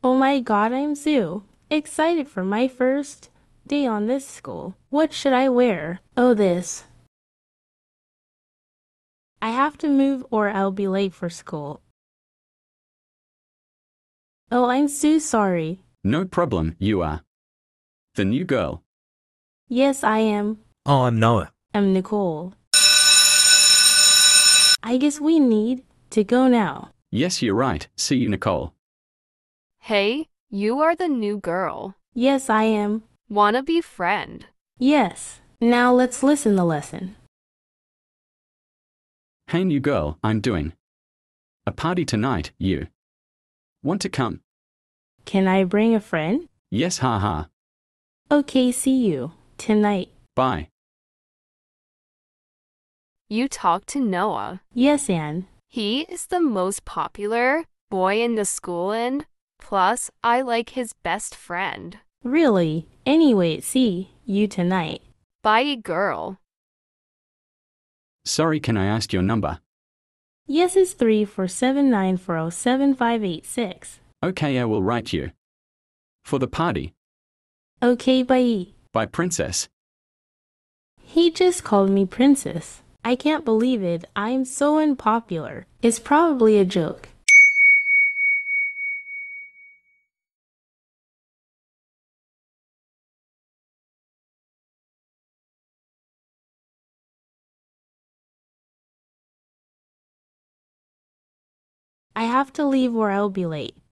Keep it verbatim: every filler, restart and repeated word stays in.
Oh my god, I'm Sue. Excited for my first day on this school. What should I wear? Oh, this. I have to move or I'll be late for school. Oh, I'm so sorry. No problem, you are the new girl. Yes, I am. Oh, I'm Noah. I'm Nicole. I guess we need to go now. Yes, you're right. See you, Nicole. Hey, you are the new girl. Yes, I am. Wanna be friend? Yes. Now let's listen the lesson. Hey, new girl, I'm doing a party tonight. You want to come? Can I bring a friend? Yes, haha. Okay, see you tonight. Bye. You talk to Noah. Yes, Anne. He is the most popular boy in the school and plus I like his best friend. Really? Anyway, see you tonight. Bye, girl. Sorry, can I ask your number? Yes, it's three four seven nine four zero seven five eight six. Okay, I will write you. For the party. Okay, bye. Bye, princess. He just called me princess. I can't believe it. I'm so unpopular. It's probably a joke. I have to leave or I'll be late.